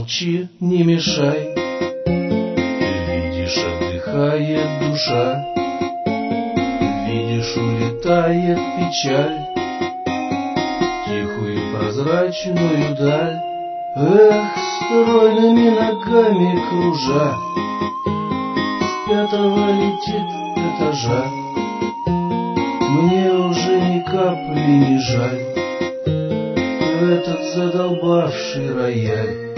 молчи, не мешай. Видишь, отдыхает душа, видишь, улетает печаль в тихую прозрачную даль. Эх, стройными ногами кружа, с пятого летит этажа. Мне уже ни капли не жаль этот задолбавший рояль.